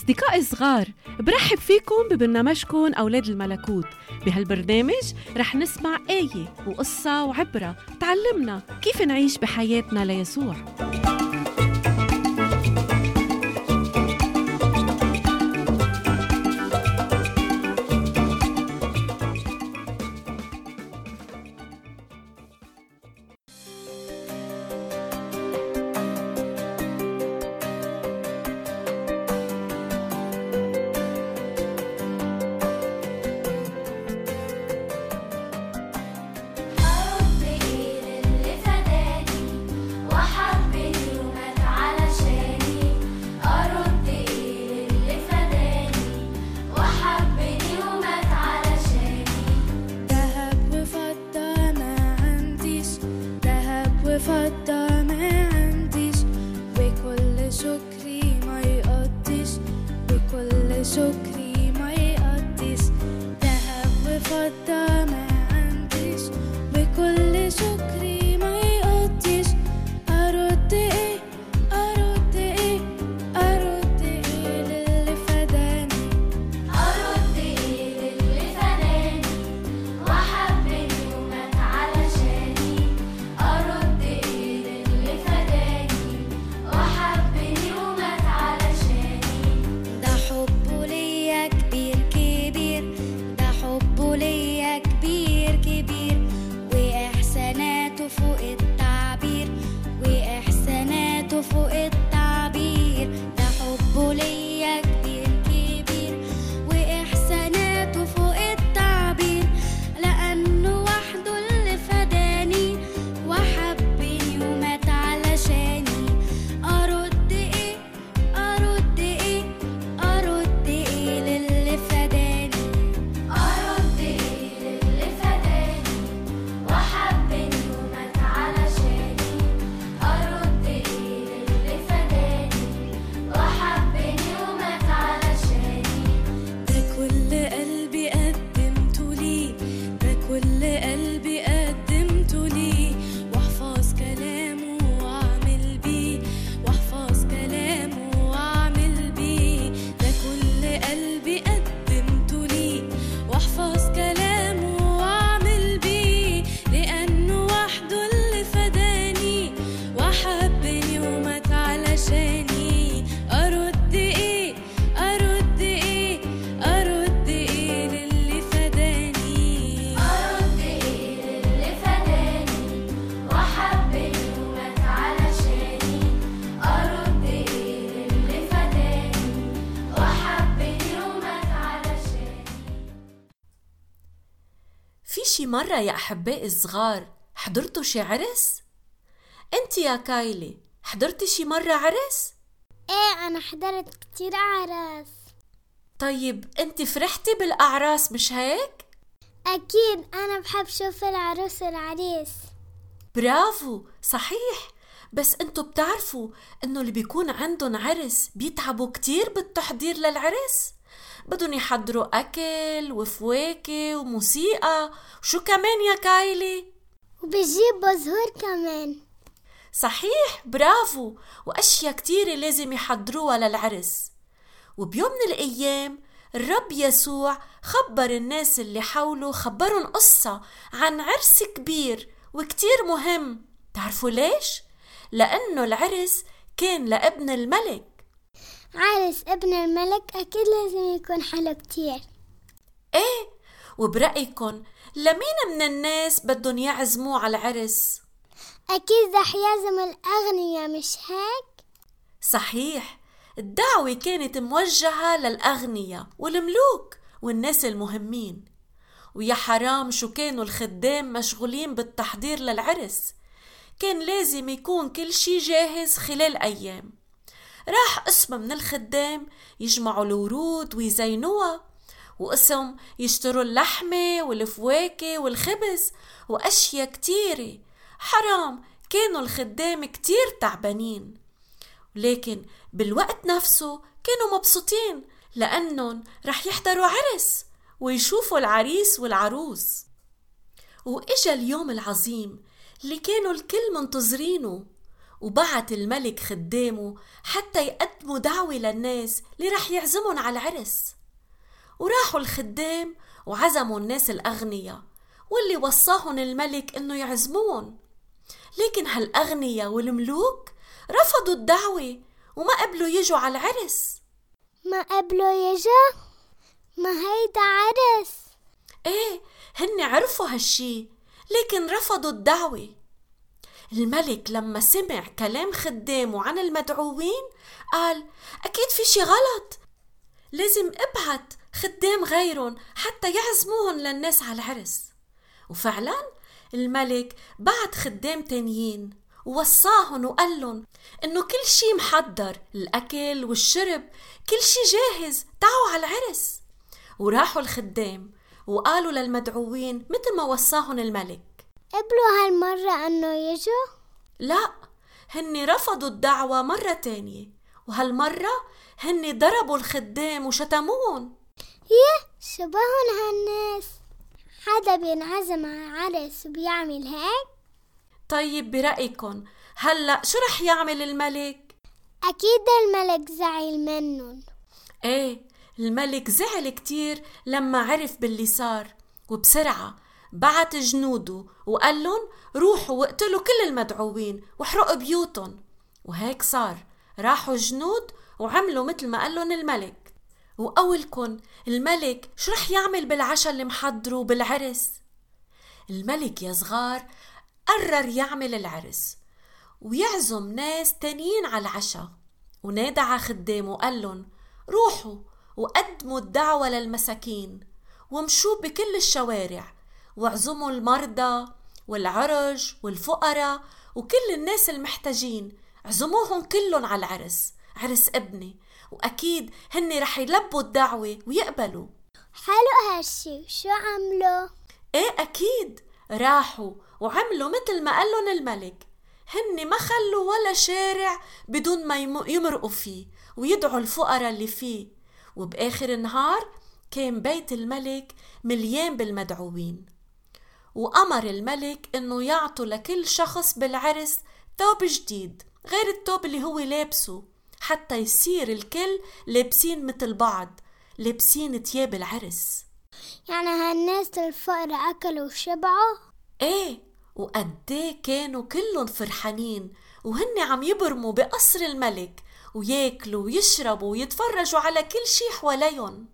أصدقائي الصغار، برحب فيكم ببرنامجكم أولاد الملكوت. بهالبرنامج رح نسمع آية وقصة وعبرة تعلمنا كيف نعيش بحياتنا ليسوع. شي مرة يا أحبائي الصغار حضرتوا شي عرس؟ أنت يا كايلي حضرتي شي مرة عرس؟ إيه أنا حضرت كتير أعراس. طيب أنت فرحتي بالأعراس مش هيك؟ أكيد أنا بحب شوف العروس والعريس. برافو صحيح، بس أنتوا بتعرفوا أنه اللي بيكون عندهم عرس بيتعبوا كتير بالتحضير للعرس، بدهم يحضروا أكل وفواكه وموسيقى وشو كمان يا كايلي؟ وبيجيبوا زهور كمان. صحيح برافو، وأشياء كتيرة لازم يحضروها للعرس. وبيوم من الأيام الرب يسوع خبر الناس اللي حوله، خبرهم قصة عن عرس كبير وكتير مهم. تعرفوا ليش؟ لأنه العرس كان لابن الملك. عرس ابن الملك أكيد لازم يكون حلو كتير. ايه، وبرأيكم لمين من الناس بدهم يعزموا على العرس؟ أكيد رح يعزموا الأغنياء مش هيك؟ صحيح، الدعوة كانت موجهة للأغنياء والملوك والناس المهمين. ويا حرام شو كانوا الخدام مشغولين بالتحضير للعرس، كان لازم يكون كل شي جاهز خلال أيام. راح قسم من الخدام يجمعوا الورود ويزينوها، وقسم يشتروا اللحمة والفواكه والخبز وأشياء كتيرة. حرام كانوا الخدام كتير تعبانين، لكن بالوقت نفسه كانوا مبسوطين لأنهم رح يحضروا عرس ويشوفوا العريس والعروس. وإجا اليوم العظيم اللي كانوا الكل منتظرينه، وبعت الملك خدامه حتى يقدموا دعوة للناس اللي رح يعزمون على العرس. وراحوا الخدام وعزموا الناس الأغنياء واللي وصاهم الملك إنه يعزمون، لكن هالأغنياء والملوك رفضوا الدعوة وما قبلوا يجوا على العرس. ما قبلوا يجوا؟ ما هيدا عرس. ايه، هن عرفوا هالشي لكن رفضوا الدعوة. الملك لما سمع كلام خدامه عن المدعوين قال أكيد في شي غلط، لازم ابعت خدام غيرهم حتى يعزموهم للناس على العرس. وفعلا الملك بعت خدام تانيين ووصاهم وقال لهم إنه كل شي محضر، الأكل والشرب كل شي جاهز، تعوا على العرس. وراحوا الخدام وقالوا للمدعوين مثل ما وصاهم الملك. قبلوا هالمرة أنه يجوا؟ لا، هن رفضوا الدعوة مرة تانية، وهالمرة هن ضربوا الخدام وشتموهم. شبهن هالناس، حدا بينعزم على عرس وبيعمل هيك؟ طيب برأيكم هلأ شو رح يعمل الملك؟ أكيد الملك زعل منهم. ايه، الملك زعل كتير لما عرف باللي صار، وبسرعة بعت جنوده وقال لهم روحوا واقتلوا كل المدعوين واحرقوا بيوتهم. وهيك صار، راحوا جنود وعملوا مثل ما قال لهم الملك. وقولكن الملك شو رح يعمل بالعشاء اللي محضره بالعرس؟ الملك يا صغار قرر يعمل العرس ويعزم ناس تانيين على العشاء، ونادى على خدامه وقال لهم روحوا وقدموا الدعوة للمساكين ومشوا بكل الشوارع واعزموا المرضى والعرج والفقراء وكل الناس المحتاجين، عزموهم كلهم على العرس، عرس ابني، وأكيد هن رح يلبوا الدعوة ويقبلوا. حلو هالشي. شو عملوا؟ ايه أكيد راحوا وعملوا مثل ما قال لهم الملك. هن ما خلوا ولا شارع بدون ما يمرقوا فيه ويدعوا الفقراء اللي فيه. وبآخر النهار كان بيت الملك مليان بالمدعوين. وأمر الملك إنه يعطوا لكل شخص بالعرس توب جديد غير التوب اللي هو لابسه، حتى يصير الكل لابسين مثل بعض، لابسين تياب العرس. يعني هالناس الفقراء أكلوا وشبعوا؟ ايه، وقديه كانوا كلهم فرحانين وهن عم يبرموا بقصر الملك وياكلوا ويشربوا ويتفرجوا على كل شي حواليهم.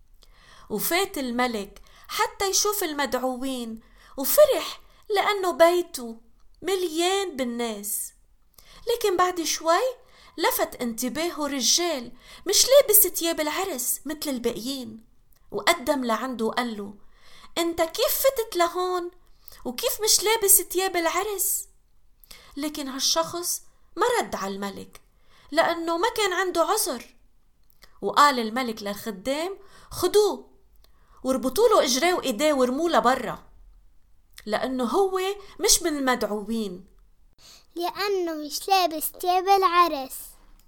وفات الملك حتى يشوف المدعوين وفرح لأنه بيته مليان بالناس. لكن بعد شوي لفت انتباهه رجال مش لابس تياب العرس مثل الباقيين، وقدم لعنده وقال له انت كيف فتت لهون وكيف مش لابس تياب العرس؟ لكن هالشخص ما رد على الملك لأنه ما كان عنده عذر. وقال الملك للخدام خدوه وربطوا له اجريه وايديه ورموه لبرا، لأنه هو مش من المدعوين، لأنه مش لابس تياب العرس.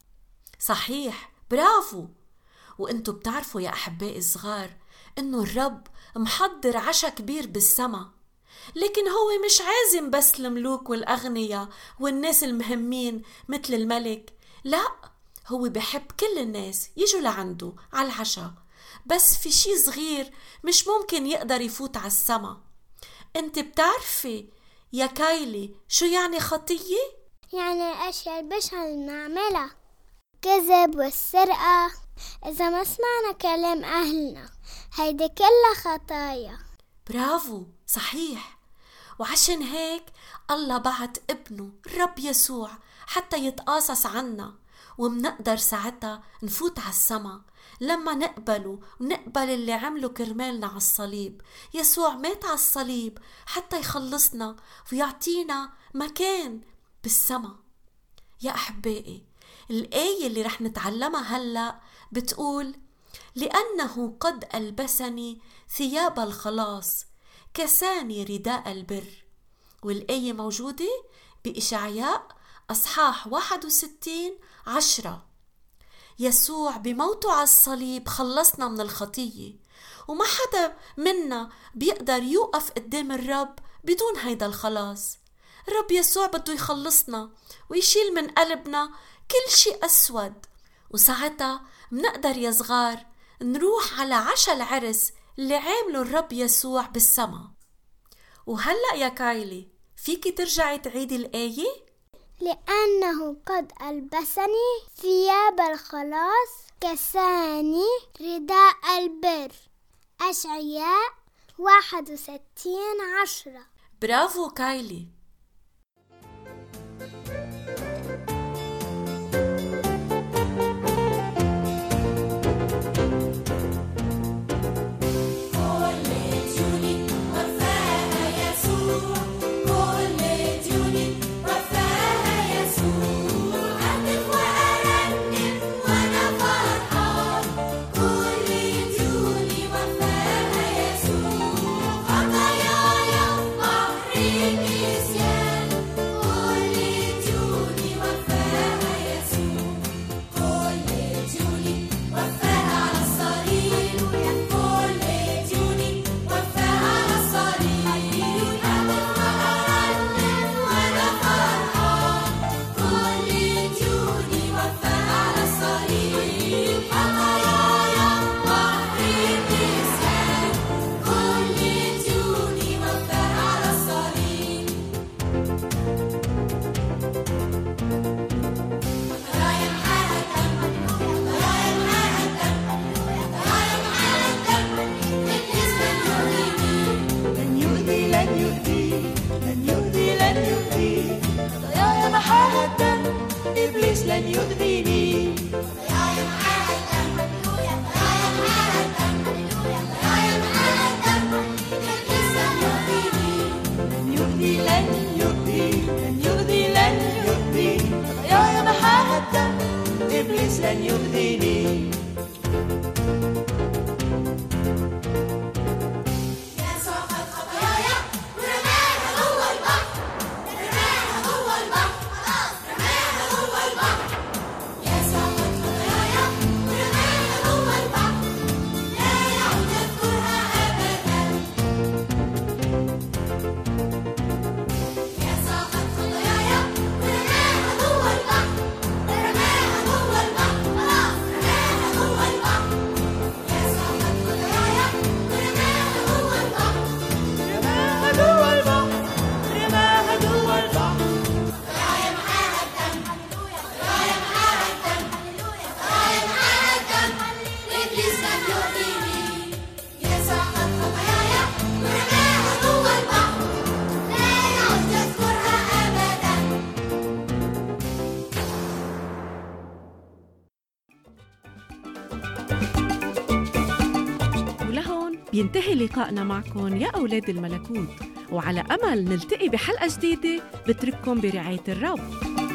صحيح، برافو. وانتو بتعرفوا يا أحبائي الصغار إنه الرب محضر عشاء كبير بالسما، لكن هو مش عازم بس الملوك والأغنياء والناس المهمين مثل الملك، لا، هو بحب كل الناس يجوا لعنده على العشاء، بس في شي صغير مش ممكن يقدر يفوت على السما. انت بتعرفي يا كايلي شو يعني خطية؟ يعني الأشياء البشعة اللي بنعملها، كذب والسرقة، إذا ما سمعنا كلام أهلنا، هيدي كلها خطايا. برافو، صحيح. وعشان هيك الله بعت ابنه الرب يسوع حتى يتقاصص عنا، ومنقدر ساعتها نفوت على السما لما نقبله ونقبل اللي عمله كرمالنا على الصليب. يسوع مات على الصليب حتى يخلصنا ويعطينا مكان بالسما. يا أحبائي، الآية اللي رح نتعلمها هلأ بتقول لأنه قد ألبسني ثياب الخلاص كساني رداء البر. والآية موجودة بإشعياء أصحاح 61:10. يسوع بموته على الصليب خلصنا من الخطية، وما حدا منا بيقدر يوقف قدام الرب بدون هيدا الخلاص. الرب يسوع بده يخلصنا ويشيل من قلبنا كل شيء أسود، وساعتها منقدر يا صغار نروح على عشاء العرس اللي عامله الرب يسوع بالسما. وهلأ يا كايلي فيكي ترجعي تعيدي الآية؟ لأنه قد ألبسني ثياب الخلاص، كساني رداء البر. أشعياء 61:10. برافو كايلي. لن يؤذيني. خطاياي محاها الدم، إبليس لن يؤذيني. ينتهي لقائنا معكم يا أولاد الملكوت، وعلى أمل نلتقي بحلقة جديدة. بترككم برعاية الرب.